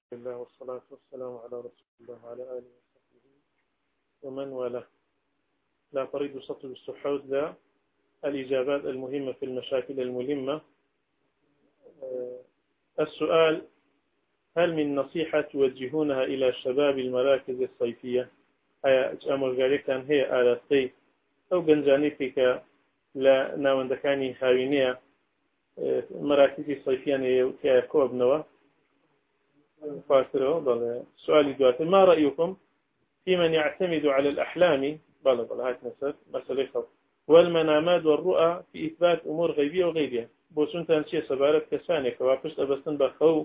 الله والصلاة والسلام على رسول الله وعلى آله وصحبه ومن والاه. لا تريد سطر السحود لا الإجابات المهمة في المشاكل المهمة. السؤال: هل من نصيحة توجهونها إلى شباب المراكز الصيفية؟ أمر ذلك هي آلة الصيف أو جنجانيتك لا ناوندكاني خاوينية مراكز صيفية كوب نوا فاكره. سؤالي دواتي: ما رأيكم في من يعتمد على الأحلام هات مسألة والمنامات والرؤى في إثبات أمور غيبية وغيبية؟ بوسون تنشي سبارت كساني كوابس أبستن بخو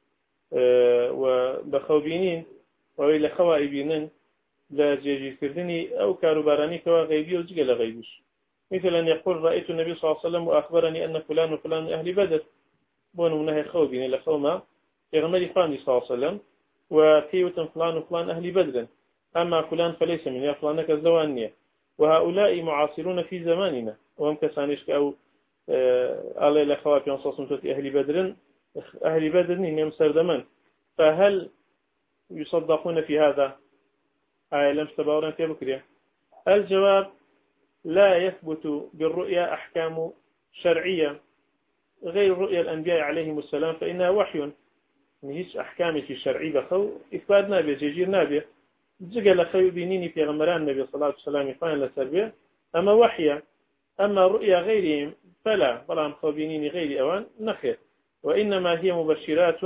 وبخو بينين وإلى خوائي بينين لا جيجي كردني أو كاروباراني كوا غيبية وجيجل غيبيش، مثل أن يقول: رأيت النبي صلى الله عليه وسلم وأخبرني أن فلان وفلان من أهل بدر، بونو منها خو بيني لخوما يغمري فلان صلى الله عليه وسلم وكيوتن فلان وفلان أهل بدر، أما فلان فليس من فلان كالزوانية. وهؤلاء معاصرون في زماننا وهم كسانيش أو الله الأخوة في أنصاص أهل بدر هم سردمان، فهل يصدقون في هذا؟ لم تباورا في بكرية. الجواب: لا يثبت بالرؤيا أحكام شرعية غير رؤيا الأنبياء عليهم السلام، فإنها وحي. نهيش أحكامي في الشرعي بخو إثبات نابية جيجير نابية جيجل خيو بينيني في غمران النبي صلى الله عليه وسلم يقال لسربية، أما وحيا. أما رؤيا غيرهم فلا، بلام خو بينيني غير أوان نخير، وإنما هي مبشرات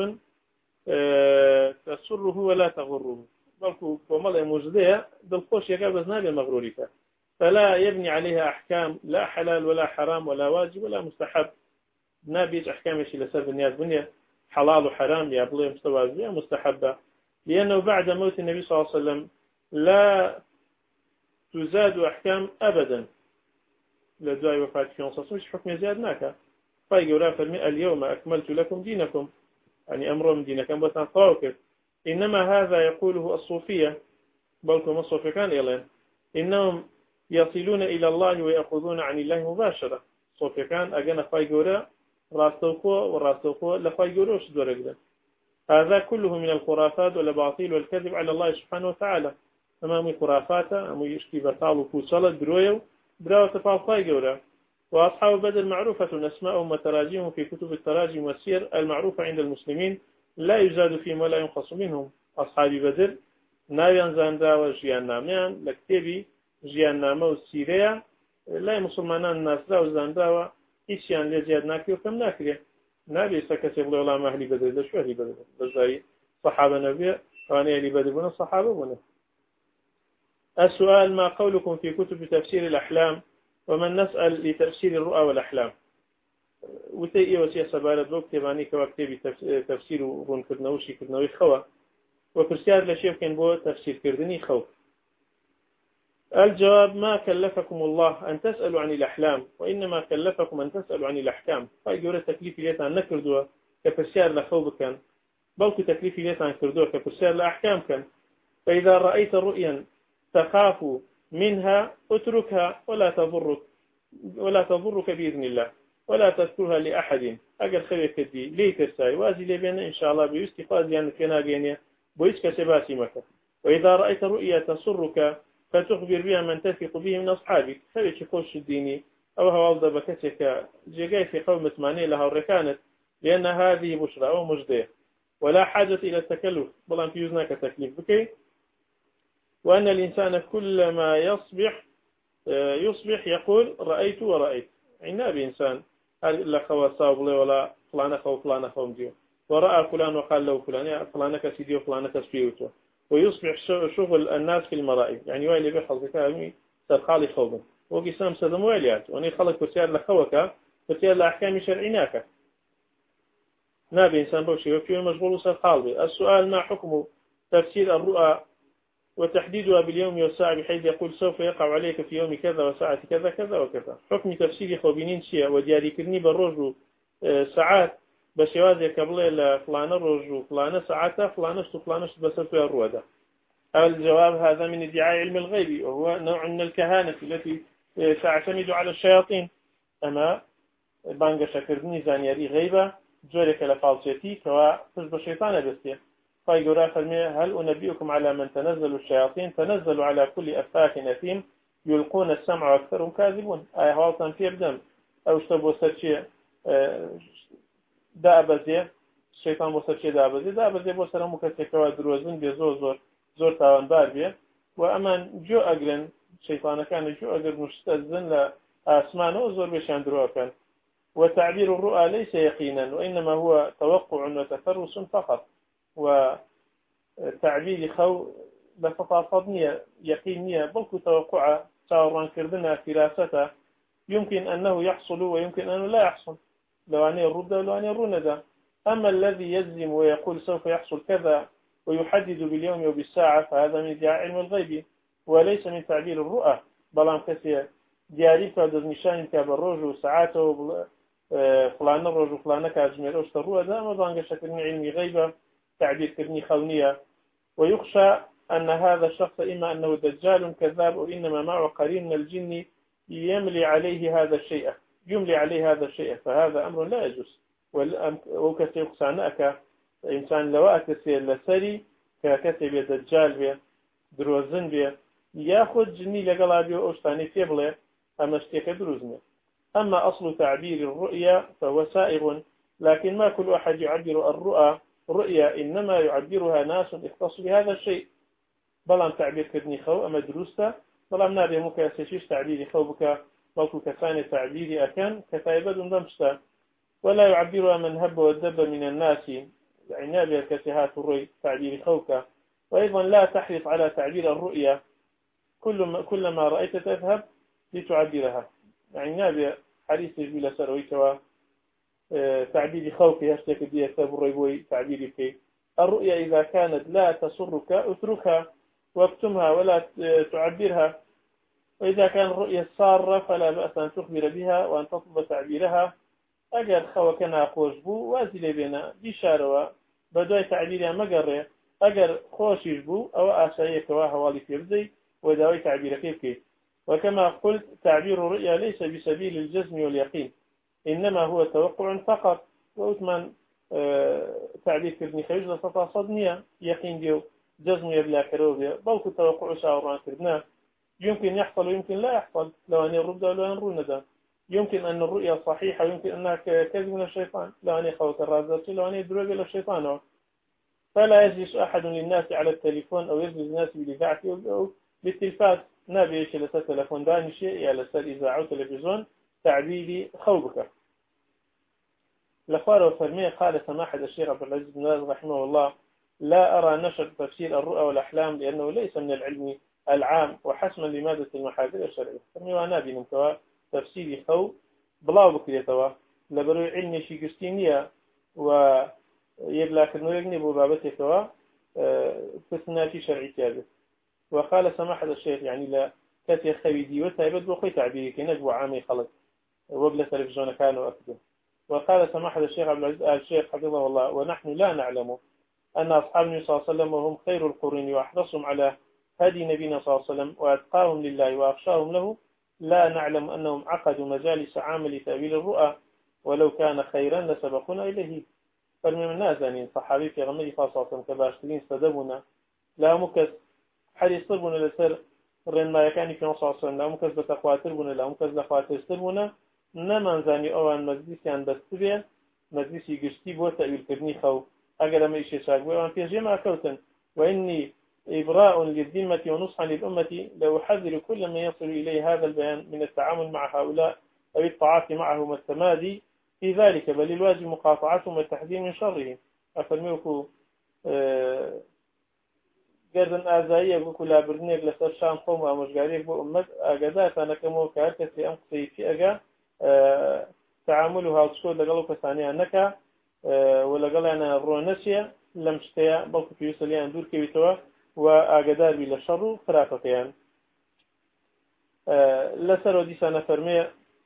تسره ولا تغره، بلكو ومضى مجدية بالقوش يقابز نابية مغرورك، فلا يبني عليها أحكام لا حلال ولا حرام ولا واجب ولا مستحب. نابيج أحكام يشي لسر الناس بنية حلال وحرام يا بلي مستوازية مستحبة، لأنه بعد موت النبي صلى الله عليه وسلم لا تزاد أحكام أبدا. لدعاء وفاة في نصوص مش حكم زيادناك، فيقول فرمي: اليوم أكملت لكم دينكم، يعني أمر من دينكم بطن طاوكر. إنما هذا يقوله الصوفية، بلكم الصوفية كان إلين إنهم يصلون إلى الله ويأخذون عن الله مباشرة. صوفية كان أجانا فيقول راستوكو لخواي يقولوش دورك. هذا كله من الخرافات والباطيل والكذب على الله سبحانه وتعالى. أمام خرافات أمو يشكي بطال وكوصلة درويو براوة تفاو خواي قولا. وأصحاب بدر معروفة أسماءهم وتراجمهم في كتب التراجم والسير المعروفة عند المسلمين، لا يزاد فيهم ولا ينقص منهم. أصحاب بدر ناويان زاندا وجيان ناميان لكتبي جيان نامو والسيريا لا مسلمانان الناس لا وزاندا إيشيان لزياد ناكي وكم ناكري نبي سكسي بلا ولا ما أهل بدر ده شو أهل بدر بزاي صحابة نبي وأنا أهل بدر بنا صحابة بنا. السؤال: ما قولكم في كتب تفسير الأحلام ومن نسأل لتفسير الرؤى والأحلام؟ وتي وسيا سبالة بلوك تباني كواكتبي تفسير ون كرنوشي كرنوي خوا وكرسيار لشيف كان بو تفسير كردني خوف. الجواب: ما كلفكم الله أن تسألوا عن الأحلام، وإنما كلفكم أن تسألوا عن الأحكام. فأيقول التكليف ليت عن نكردوا كفرسيار لخوض كان، بلك تكليف ليت عن كردوا كفرسيار لأحكام كان. فإذا رأيت رؤيا تخاف منها اتركها ولا تضرك بإذن الله، ولا تذكرها لأحد. أجل خيرك دي ليه ترساي وازي لبينا إن شاء الله بيستفاد يعني كنا بيني بويسك سباسي مكة. وإذا رأيت رؤيا تسرك فتخبر بها من تثق به من أصحابك. خليك خوش الديني أو هوالد بكتك جيجاي في قوم ماني لها الركانت، لأن هذه بشرى أو مجدية ولا حاجة إلى التكلف، بل في يزناك تكليف بكي. وأن الإنسان كلما يصبح يقول رأيت ورأيت. عنا بإنسان لا خوا صابلي ولا فلان خو مديو ورأى فلان وقال له فلان كسيدي وفلان كسبيوته، ويصبح شغل الناس في المرائي، يعني ويلي بيحظ كامي سرخالي خوضا وقسام سدم ويليات واني خلق كرسيار لخوكا كرسيار لأحكام شرعيناك. نابي إنسان بوشي وفيه مشغول سرخال بي. السؤال: ما حكم تفسير الرؤى وتحديدها باليوم والساعة، بحيث يقول سوف يقع عليك في يوم كذا وساعة كذا كذا وكذا؟ حكم تفسير خوبينين شيء ودياري كرني بالرجل ساعات بشوازي قبل فلان الرجل وفلان ساعات فلانش بسرت الروادة. الجواب: هذا من ادعاء علم الغيب، وهو نوع من الكهانة التي تعتمد على الشياطين. أما بانجا شكرني زانياري غيبة جورك لفالسيتي كوا فش بشيطان بستيه قال فرمي هل أنبئكم على من تنزل الشياطين تنزلوا على كل أفاك أثيم يلقون السمع وأكثرهم كاذبون آية هواطن في بدم أو اشتبوا سرشي دابزي الشيطان بو سرشي دابزي بو سلام كتكوا دروزن بزور زور تاوان بار بيه وأمان جو أجرن شيطان كان جو أجر مستأذن لأسمانه زور بشان دروا كان وتعبير الرؤى ليس يقينا وإنما هو توقع وتفرس فقط وتعبير خو بفطاطنية يقينية بل توقع صاران كردنا فراسته يمكن أنه يحصل ويمكن أنه لا يحصل لو أن الرد ولو أن الرند أما الذي يجزم ويقول سوف يحصل كذا ويحدد باليوم وبالساعة فهذا من ادعاء علم الغيب وليس من تعبير الرؤى بلام كسي دياري فادز نشان كبروج وساعاته فلان الرجل فلان كاجمير أشتروا هذا ما ضانج شكل من علم غيبة تعبير كرني خونية ويخشى أن هذا الشخص إما أنه دجال كذاب وإنما معه قرين من الجن يملي عليه هذا الشيء فهذا أمر لا يجوز وكسي يقصانك إنسان لو أكسي لسري ككسي بدجال بي دروزن بي ياخذ جني لقلابي وأشتاني فيبله أما اشتيك دروزني أما أصل تعبير الرؤيا فهو سائغ لكن ما كل أحد يعبر رؤيا إنما يعبرها ناس اختصوا بهذا الشيء بلان تعبير كدني خو أما دروسته بلان نابي مكاسيش تعبير خو بك بلكو كثاني تعبير أكان كتائبة دمشتا ولا يعبرها من هب والدب من الناس يعني نابي الكسيهات الرؤي تعبير خوك وأيضا لا تحرص على تعبير الرؤيا كلما رأيت تذهب لتعبرها يعني نابي حريص بلا سروي كوا تعبير خوفي هشتك دي كتاب الريبوي تعبيري في الرؤيا إذا كانت لا تسرك اتركها واكتمها ولا تعبرها وإذا كان الرؤيا السارة فلا بأس أن تخبر بها وأن تطلب تعبيرها أجر خوكنا خوشبو وازل بنا بشاروا بدأ تعبيرها مقرر أجر خوشبو أو آشايك وهوالي في بزي وداوي تعبير كيف وكما قلت تعبير الرؤيا ليس بسبيل الجزم واليقين إنما هو توقع فقط وأثمن تعبير كردني خيوز لسطا صدنية يقين ديو جزم يبلا كروبيا بل توقع شاوران كردنا يمكن يحصل ويمكن لا يحصل لو أن الرد ولو أن الرند يمكن أن الرؤيا صحيحة ويمكن أنها كذب من الشيطان لو أن يخوك الرازة لو أن يدرج إلى الشيطان فلا يجلس أحد للناس على التليفون أو يجلس الناس بالإذاعة أو بالتلفاز نبي إيش لسه تلفون دانشي يا لسه إذاعة تلفزيون تعبيري خوبك لفار وفرمية قال سماحة الشيخ عبد العزيز بن باز رحمه الله لا أرى نشر تفسير الرؤى والأحلام لأنه ليس من العلم العام وحسما لمادة المحاذير الشرعية فرمي وأنا بنمتوا تفسيري خو بلاو بكريتوا لبروي علمي شي قستينية ويبلاك إنه يجنب بابتكوا تسناتي شرعي كاذب وقال سماحة الشيخ يعني لا كاتي خويدي وتعبد بخي تعبيري كي نجبو عامي خلق وبلا تلفزيون كانوا أكدو وقال سماحة الشيخ عبد العزيز الشيخ حفظه الله ونحن لا نعلم أن أصحاب النبي صلى الله عليه وسلم وهم خير القرون وأحرصهم على هدي نبينا صلى الله عليه وسلم وأتقاهم لله وأخشاهم له لا نعلم أنهم عقدوا مجالس عامل تأويل الرؤى ولو كان خيرا لسبقنا إليه فالمن الناس يعني صحابي في غمري صلى الله عليه وسلم كباشترين استدبنا لا مكس حريص طربنا لسر رن ما يكاني في نص عصرنا لا مكس بتخواتر بنا لا مكس بتخواتر استربنا نمان زاني أوان مجلسي عن بستبه مجلسي قشتي بو تأويل كرني خو أقل ما إيشي شاكبه وأن في جمع كوتا وإني إبراء للذمة ونصحا للأمة لو أحذر كل من يصل إليه هذا البيان من التعامل مع هؤلاء أو التعاطي معهم والتمادي في ذلك بل الواجب مقاطعتهم والتحذير من شرهم أفرميكو قردن آزائية بكل أبرنيك لسر شام قوم ومشغاريك بأمت أقدات أنا كمو كاركسي أمقصي في أقا تعاملها وتشكو لقلو كثانية نكا ولقل أنا الرونسية لم شتيا بلك في يوصلي أن دور كيوتوا وأقدار بلا شر خرافتيان لسر وديسانا فرمي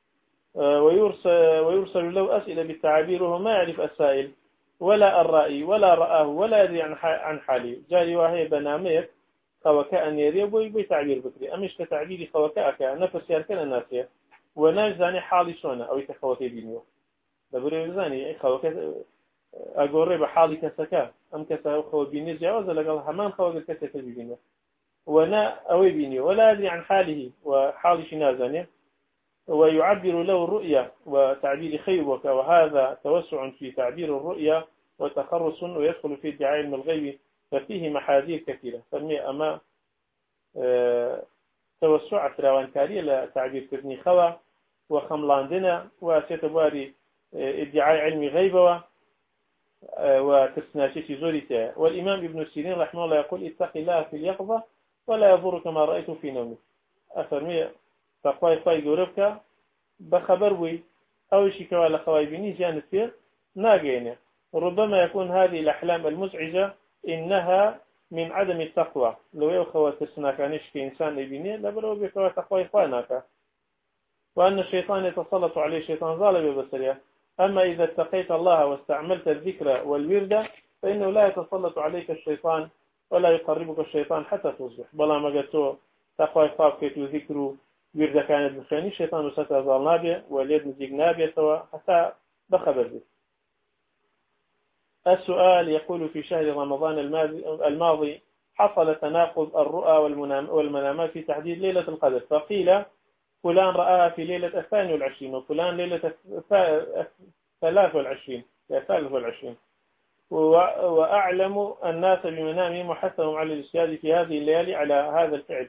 ويرسل له أسئلة بالتعابير وهو ما يعرف السائل ولا الرأي ولا رآه ولا يدري عن حالي جاري وهي بناميك خوكاء يريب ويبي تعبير بكري أمش كتعبيري خوكاءك نفس يركن الناسية وناش زاني حالي شونا أو يتخوتي بينيو لبري زاني خوكاء ئەگۆڕێ بە حاڵی کەسەکە ئەم کەسە خۆ بینی جیاوازە لەگەڵ هەمان خەوە کەسێکە ببینێ ونا أوي بيني ولا أدري عن حاله وحال شنازنه ويعبر له الرؤيا وتعبير خيبك وهذا توسع في تعبير الرؤيا وتخرص ويدخل في ادعاء علم الغيب ففيه محاذير كثيرة فمي أما توسع فراوانكارية لتعبير كرني خوا وخملاندنا وستبواري ادعاء علم غيبه وتسناشي زوريته والإمام ابن سيرين رحمه الله يقول اتق الله في اليقظة ولا يضرك ما رأيت في نومك أفرمي تقوى إخوائي قربك بخبر وي أو شيء كوالا خوايبيني جانت فيه ناقينه ربما يكون هذه الأحلام المزعجة إنها من عدم التقوى لو يخوى تسناكانيش كإنسان يبيني لبرو بكوى تقوى إخوانك وأن الشيطان يتسلط عليه الشيطان ظالم ببصريه أما إذا اتقيت الله واستعملت الذكر والورد فإنه لا يتسلط عليك الشيطان ولا يقربك الشيطان حتى تصبح بلا ما قلتو تقوى خافك وذكر ورد كانت بخياني الشيطان ستظل نابية واليد نزيق نابية سوا حتى بخبر به. السؤال يقول في شهر رمضان الماضي حصل تناقض الرؤى والمنامات في تحديد ليلة القدر فقيل فلان رآها في ليلة 22 وفلان ليلة 23 وأعلم الناس بمنامهم وحثهم على الاجتهاد في هذه الليالي على هذا الفعل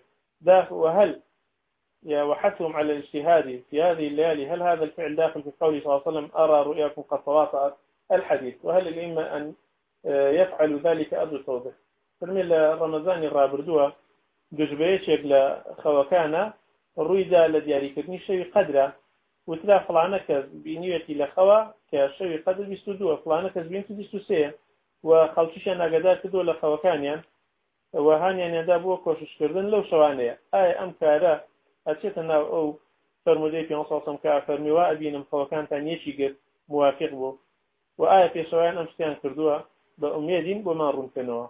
وحثهم على الاجتهاد في هذه الليالي هل هذا الفعل داخل في قوله صلى الله عليه وسلم أرى رؤياكم قد تواطأت الحديث وهل الإمة أن يفعل ذلك أرجو التوضيح فرمي رمضان الرابردوها دجبيش يقل خوكانا الرويدا لدياري كدني شوي قدره وتلا فلانك بنيتي لخوا كشوي قدر بيستودوا فلانك بنت بيستوسي وخلشش أنا قدرت تدو لخوكانيا وهانيا ندابو كوشش كردن لو شوانيا أي أم كارا أتشتنا أو فرمودي في نصاصم كافرمي وأبينم خوكان تانيشي قد موافق بو وآية في شوان أمشتيان كردوها بأميدين بمارون كنوا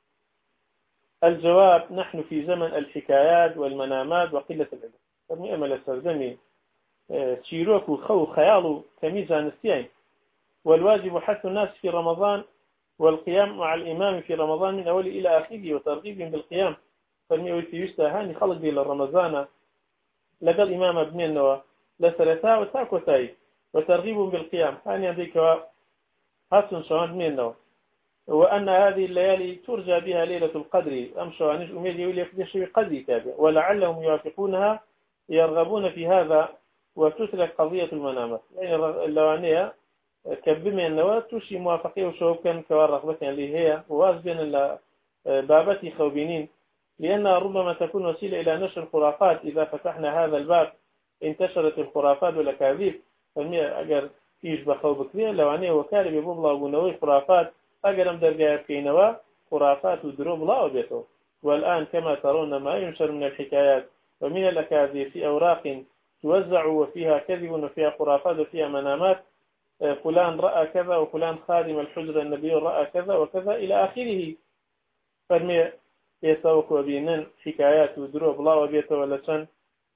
الجواب نحن في زمن الحكايات والمنامات وقلة العلم فرمي أمل السردمي تشيروك وخو خيال كميزة نستيين والواجب حث الناس في رمضان والقيام مع الإمام في رمضان من أول إلى آخره وترغيبهم بالقيام فرمي ويتيوستا هاني خلق دي للرمضان لقى الإمام ابن النوى لسرتا وتاكوتاي وترغيبهم بالقيام هاني عندك هاتون شوان ابن النوى وأن هذه الليالي ترجى بها ليلة القدر أمشوا عن أمير يولي يقدر قدر تابع ولعلهم يوافقونها يرغبون في هذا وتترك قضية المنامات يعني اللوانية كبمي النواة تشي موافقية وشوكا كوارغبتها اللي هي وواز بين بابتي خوبينين لأنها ربما تكون وسيلة إلى نشر الخرافات إذا فتحنا هذا الباب انتشرت الخرافات والأكاذيب فالمية أجر يشبه خوبك ليه لوانية وكارب يبوبلا ونوي خرافات أجرم درجات كينوا خرافات ودروب لا وبيته والآن كما ترون ما ينشر من الحكايات ومن الأكاذيب في أوراق توزع وفيها كذب وفيها خرافات وفيها منامات فلان رأى كذا وفلان خادم الحجرة النبي رأى كذا وكذا إلى آخره فرمي يسوق وبينن حكايات ودروب لا وبيته ولسن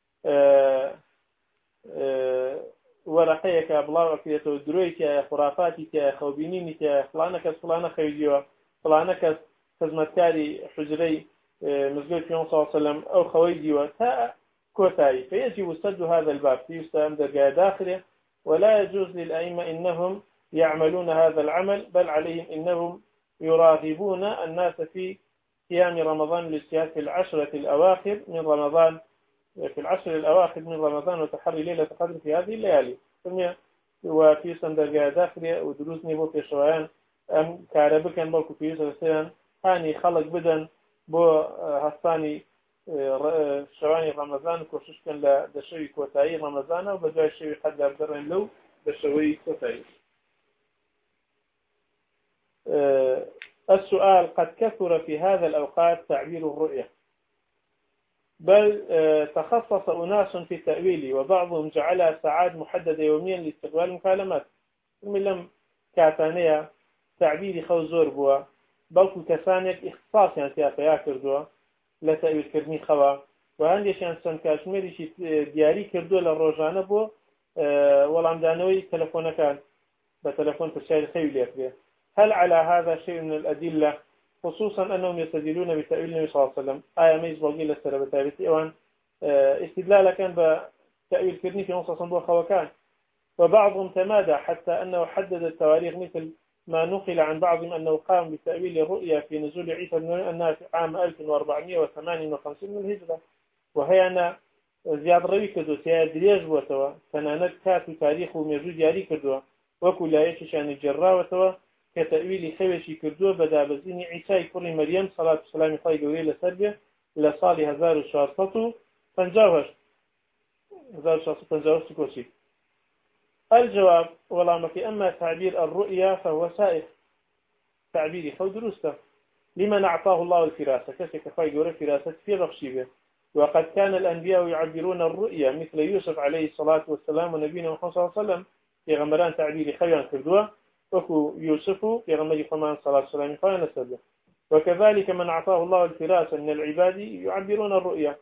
ورقيك أبلا وكيته ودرويك خرافاتك خوبينينك فلانك خيجيوه فلانك خزمتكاري حجري مزقود في صلى الله عليه وسلم أو خويجيوه كوتاي فيجب سد هذا الباب يستهم درجة داخله ولا يجوز للأئمة إنهم يعملون هذا العمل بل عليهم إنهم يراغبون الناس في قيام رمضان للاجتهاد في العشر الأواخر من رمضان وتحري ليلة القدر في هذه الليالي وفي درجة داخله ودروس نيبو في شويان أم كاربكن بلكو في يوسف هاني خلق بدن بو هستاني شواني رمضان كوشش كان لدشوي كوتاي رمضان وبدأ الشوي قد لابدرن لو دشوي كوتاي السؤال قد كثر في هذا الأوقات تعبير الرؤية بل تخصص أناس في التأويل وبعضهم جعلها ساعات محددة يوميا لاستقبال المكالمات من لم كاتانيا تعبير خو زور بوا بل كسانك اختصاص يعني تياقيا كردوا لا تأويل كردني خوا وهنديش يعني كاشميري شي دياري كردوا للروجانة بو والعمدانوي تلفونك بتلفون تشايل خيولي أكبر هل على هذا شيء من الأدلة، خصوصا أنهم يستدلون بتأويل النبي صلى الله عليه وسلم؟ آية ميز بلغي لسر بتابتي أوان استدلال كان بتأويل كرني في نص صندوق خوكان. وبعضهم تمادى حتى أنه حدد التواريخ، مثل ما نقل عن بعضهم أنه قام بتأويل الرؤيا في نزول عيسى بن الناس عام 1458 من الهجرة. وهي أنا زياد روي كردو سياد دريج بوتوا تنانت كاتو تاريخ وميجود ياري كردو وكل يشان الجراء وتوا كتأويل خوشي كردو بدا بزين عيسى كل مريم صلاة والسلام عليه قولي لسربية لصالح 1450 كوشي. الجواب ولامك أما تعبير الرؤيا فهو سائغ، تعبيري خو درسته لمن أعطاه الله الفراسة كسك خير الفراسة في بخشيبه. وقد كان الأنبياء يعبرون الرؤيا مثل يوسف عليه الصلاة والسلام ونبينا محمد صلى الله عليه وسلم في غمران تعبير خيرا كردوه وكو يوسف في غمر فمان صلى الله عليه وسلم نسبه. وكذلك من أعطاه الله الفراسة من العباد يعبرون الرؤيا،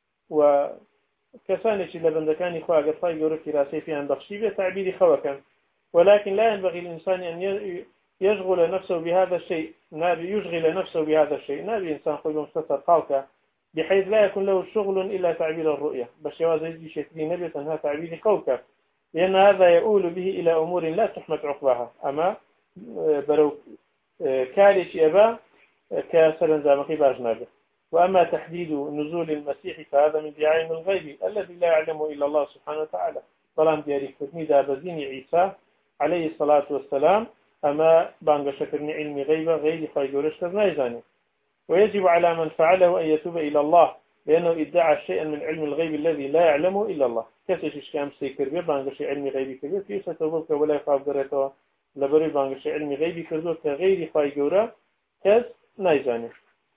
وكسانش لبندكان خواقر خير الفراسة في أن بخشيبه تعبير خوكا. ولكن لا ينبغي الإنسان أن يشغل نفسه بهذا الشيء، يشغل نفسه بهذا الشيء، نبي إنسان خذ مختصر قالك بحيث لا يكون له شغل إلا تعبير الرؤية بس يوازي شكلي نبي أنها تعبير قولك، لأن هذا يؤول به إلى أمور لا تحمد عقبها. أما برو كالش أبا كسرن زامقي باجنابه. وأما تحديد نزول المسيح فهذا من دعايم الغيب الذي لا يعلمه إلا الله سبحانه وتعالى. طالما دياري كتني دابزين عيسى عليه الصلاة والسلام أما بانغشكرني علم غيبة غير خيجورش كذنايزاني. ويجب على من فعله أن يتوب إلى الله، لأنه ادعى شيئا من علم الغيب الذي لا يعلمه إلا الله. كسيش كام سيكر بيه بانغشي علم غيبي كبير في ستوبك ولا يخاف قريتها لبري بانغشي علم غيبي كردو كغير خيجورة كز نايزاني.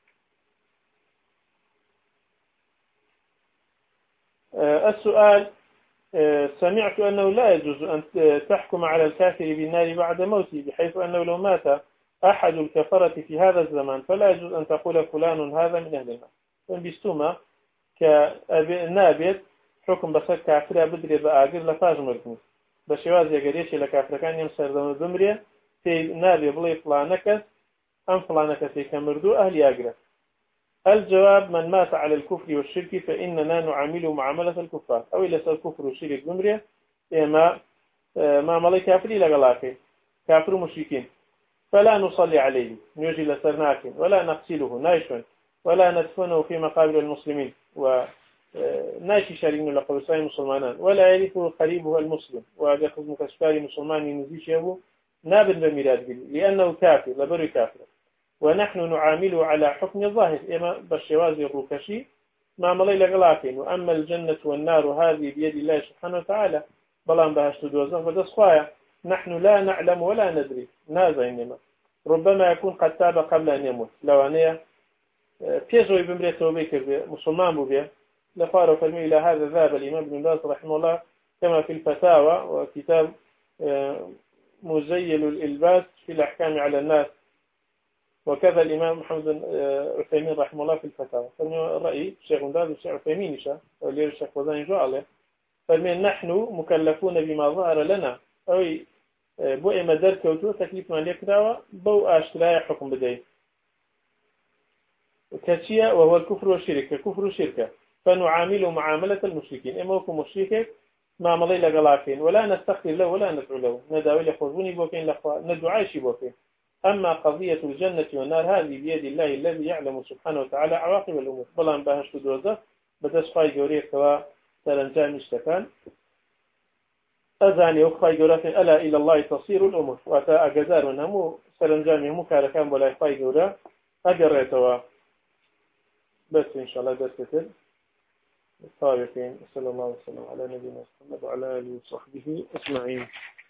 السؤال: سمعت أنه لا يجوز أن تحكم على الكافر بالنار بعد موته، بحيث أنه لو مات أحد الكفرة في هذا الزمان فلا يجوز أن تقول فلان هذا من أهل النار. بيستوما كنابت حكم بس كافر بدري بآجر لفاج مركني بشواز يقريش لكافر كان يمسر دم دمري في نابي بلي فلانكس أم فلانكس كمردو أهل ياجر. الجواب: من مات على الكفر والشرك فإننا نعامله معاملة الكفار، أو إلى الكفر والشرك دمري إما ما ملي كافري لغلاكي كافر مشركين فلا نصلي عليه نيجي لسرناك ولا نغسله نايشون ولا ندفنه في مقابر المسلمين وناشي شارين لقبساء مسلمان ولا يرثه قريبه المسلم ويأخذ مكسكاري مسلمان نزيش يبو نابن بميراد لأنه كافر لبري كافر. ونحن نعامله على حكم الظاهر إما بالشوازي الركشي ما ملي لغلاكين. وأما الجنة والنار هذه بيد الله سبحانه وتعالى بلان بهشت دوزن فدسخوايا نحن لا نعلم ولا ندري نازا إنما ربما يكون قد تاب قبل أن يموت. لو أنه بيجوي بمريته بكر مسلمان ببيه لفارو فرمي إلى هذا ذهب الإمام ابن باز رحمه الله كما في الفتاوى وكتاب مزيل الإلباس في الأحكام على الناس، وكذا الإمام محمد عثيمين رحمه الله في الفتاوى. فالرأي الشيخ باز والشيخ عثيمين وليه الشيخ وزان جعله فمن نحن مكلفون بما ظهر لنا أو بو إما درك وتو تكليف ما ليك دعوة بو أشتراء حكم بدأي كشيء وهو الكفر والشرك. الكفر والشركة فنعامله معاملة المشركين، إما هو مشركك ما مضي لقلاكين ولا نستغفر له ولا ندعو له ندعو لخوزوني بوكين ندعو عايشي بوكين. أما قضية الجنة والنار هذه بيد الله الذي يعلم سبحانه وتعالى عواقب الأمور. بلان باهش تدوزه بدأش جوريك سوا سرنجام اشتكان أذاني وخاي جوراتين ألا إلى الله تصير الأمور وأتا أجزار ونمو سرنجامي مكاركان ولا خاي جورا أجريتوا. بس إن شاء الله درس كتير الصالحين. صلى الله وسلم على نبينا محمد وعلى آله وصحبه أجمعين.